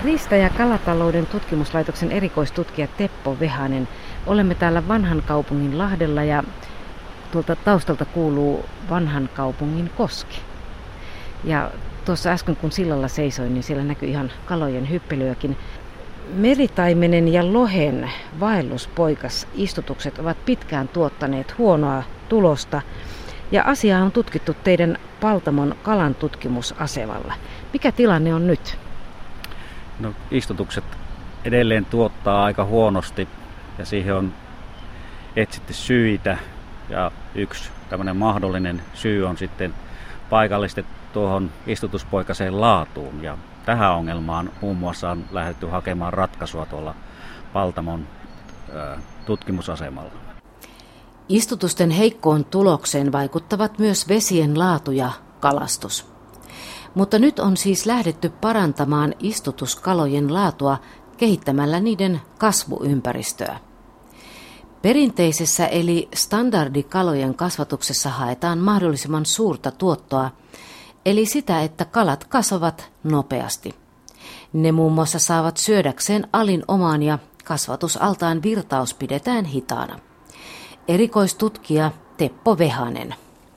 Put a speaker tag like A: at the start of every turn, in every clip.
A: Riista- ja kalatalouden tutkimuslaitoksen erikoistutkija Teppo Vehanen. Olemme täällä Vanhan kaupungin Lahdella ja tuolta taustalta kuuluu Vanhan kaupungin koski. Ja tuossa äsken kun sillalla seisoin, niin siellä näkyi ihan kalojen hyppelyäkin. Meritaimenen ja lohen vaelluspoikasistutukset ovat pitkään tuottaneet huonoa tulosta. Ja asiaa on tutkittu teidän Paltamon kalantutkimusasemalla. Mikä tilanne on nyt?
B: No, istutukset edelleen tuottaa aika huonosti ja siihen on etsitty syitä. Ja yksi tämmöinen mahdollinen syy on sitten paikallistettu tuohon istutuspoikaseen laatuun. Ja tähän ongelmaan muun muassa on lähdetty hakemaan ratkaisua tuolla Paltamon tutkimusasemalla.
A: Istutusten heikkoon tulokseen vaikuttavat myös vesien laatu ja kalastus. Mutta nyt on siis lähdetty parantamaan istutuskalojen laatua kehittämällä niiden kasvuympäristöä. Perinteisessä eli standardikalojen kasvatuksessa haetaan mahdollisimman suurta tuottoa, eli sitä, että kalat kasvavat nopeasti. Ne muun muassa saavat syödäkseen alinomaan ja kasvatusaltaan virtaus pidetään hitaana. Erikoistutkija Teppo Vehanen.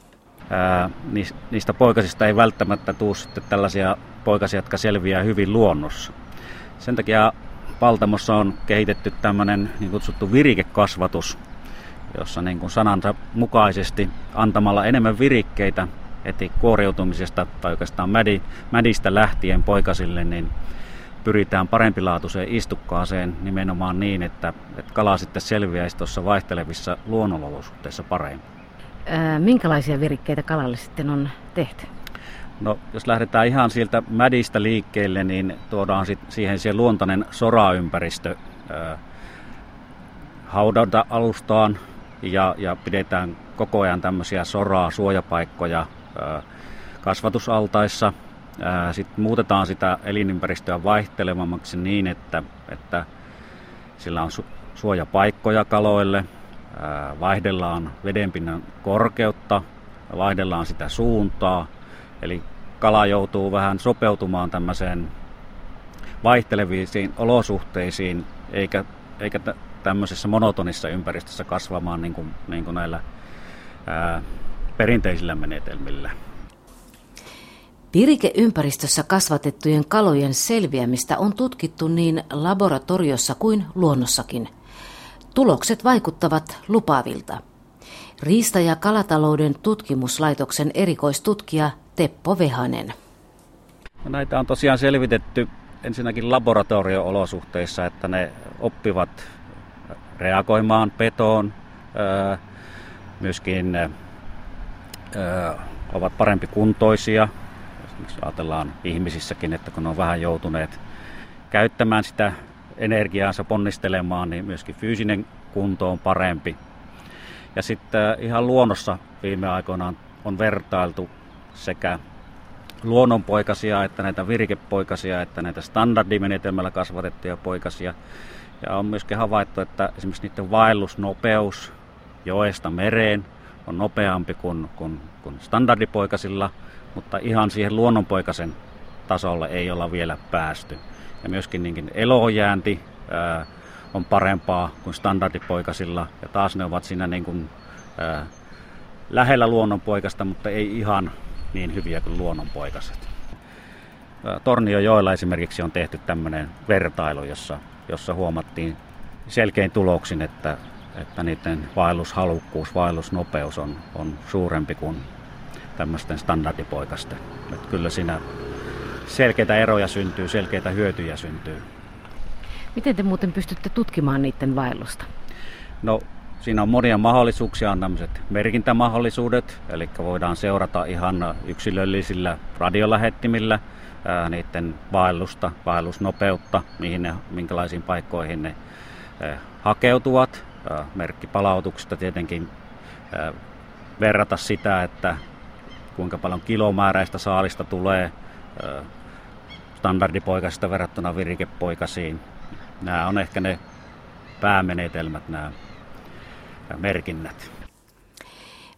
B: Niistä poikasista ei välttämättä tule sitten tällaisia poikasia, jotka selviää hyvin luonnossa. Sen takia Paltamossa on kehitetty tämmöinen niin kutsuttu virikekasvatus, jossa niin kuin sanansa mukaisesti antamalla enemmän virikkeitä heti kuoriutumisesta tai oikeastaan mädistä lähtien poikasille, niin pyritään parempilaatuiseen istukkaaseen nimenomaan niin, että kala sitten selviäisi tuossa vaihtelevissa luonnonolosuhteissa paremmin.
A: Minkälaisia virikkeitä kalalle sitten on tehty?
B: No, jos lähdetään ihan sieltä mädistä liikkeelle, niin tuodaan siihen se luontainen soraympäristö haudata alustaan ja pidetään koko ajan tämmöisiä suojapaikkoja kasvatusaltaissa. Sitten muutetaan sitä elinympäristöä vaihtelevammaksi niin, että sillä on suojapaikkoja kaloille, vaihdellaan vedenpinnan korkeutta, vaihdellaan sitä suuntaa. Eli kala joutuu vähän sopeutumaan tämmöiseen vaihteleviin olosuhteisiin, eikä tämmöisessä monotonissa ympäristössä kasvamaan niin kuin näillä perinteisillä menetelmillä.
A: Virikeympäristössä kasvatettujen kalojen selviämistä on tutkittu niin laboratoriossa kuin luonnossakin. Tulokset vaikuttavat lupaavilta. Riista- ja kalatalouden tutkimuslaitoksen erikoistutkija Teppo Vehanen.
B: Näitä on tosiaan selvitetty ensinnäkin laboratorio-olosuhteissa, että ne oppivat reagoimaan petoon, myöskin ovat parempi kuntoisia. Esimerkiksi ajatellaan ihmisissäkin, että kun on vähän joutuneet käyttämään sitä energiaansa ponnistelemaan, niin myöskin fyysinen kunto on parempi. Ja sitten ihan luonnossa viime aikoina on vertailtu sekä luonnonpoikasia, että näitä virikepoikasia, että näitä standardimenetelmällä kasvatettuja poikasia. Ja on myöskin havaittu, että esimerkiksi niiden vaellusnopeus joesta mereen on nopeampi kuin standardipoikasilla, mutta ihan siihen luonnonpoikasen tasolle ei olla vielä päästy. Ja myöskin niin elojäänti on parempaa kuin standardipoikasilla, ja taas ne ovat siinä niin kuin, lähellä luonnonpoikasta, mutta ei ihan niin hyviä kuin luonnonpoikaset. Tornionjoella esimerkiksi on tehty tämmöinen vertailu, jossa huomattiin selkein tuloksin, että niiden vaellushalukkuus, vaellusnopeus on suurempi kuin tämmöisten standardipoikasten. Että kyllä siinä selkeitä eroja syntyy, selkeitä hyötyjä syntyy.
A: Miten te muuten pystytte tutkimaan niiden vaellusta?
B: No, siinä on monia mahdollisuuksia, on tämmöiset merkintämahdollisuudet, eli voidaan seurata ihan yksilöllisillä radiolähettimillä niiden vaellusta, vaellusnopeutta, minkälaisiin paikkoihin ne hakeutuvat. Merkkipalautuksista tietenkin verrata sitä, että kuinka paljon kilomääräistä saalista tulee standardipoikasista verrattuna virikepoikasiin. Nämä on ehkä ne päämenetelmät, nämä merkinnät.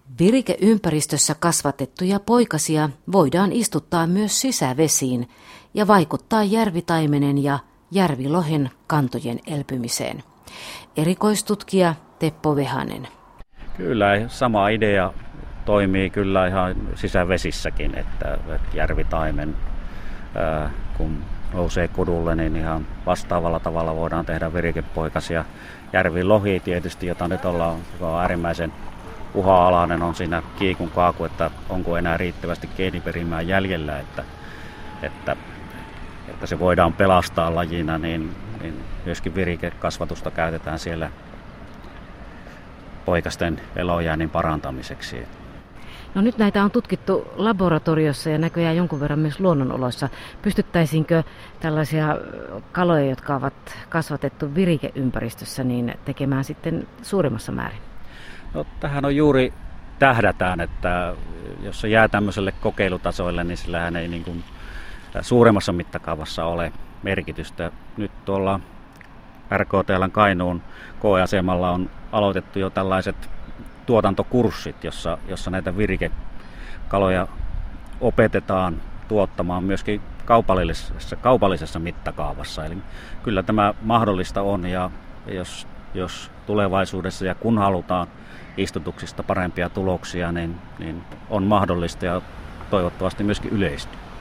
A: Virikeympäristössä kasvatettuja poikasia voidaan istuttaa myös sisävesiin ja vaikuttaa järvitaimenen ja järvilohen kantojen elpymiseen. Erikoistutkija Teppo Vehanen.
B: Kyllä, sama idea toimii kyllä ihan sisävesissäkin, että järvitaimen kun nousee kudulle, niin ihan vastaavalla tavalla voidaan tehdä virikepoikasia. Järvilohi tietysti, jota nyt on äärimmäisen uha-alainen, on siinä kiikun kaaku, että onko enää riittävästi geeniperimää jäljellä, että se voidaan pelastaa lajina, niin myöskin virikekasvatusta käytetään siellä poikasten elojäännin parantamiseksi.
A: No nyt näitä on tutkittu laboratoriossa ja näköjään jonkun verran myös luonnonoloissa. Pystyttäisiinkö tällaisia kaloja, jotka ovat kasvatettu virikeympäristössä, niin tekemään sitten suuremmassa määrin?
B: No, tähän on juuri tähdätään, että jos se jää tämmöiselle kokeilutasoille, niin sillähän ei niin kuin suuremmassa mittakaavassa ole merkitystä. Nyt tuolla RKT:n Kainuun koeasemalla on aloitettu jo tällaiset tuotantokurssit, jossa näitä virikekaloja opetetaan tuottamaan myöskin kaupallisessa mittakaavassa. Eli kyllä tämä mahdollista on, ja jos tulevaisuudessa ja kun halutaan istutuksista parempia tuloksia, niin on mahdollista ja toivottavasti myöskin yleistyy.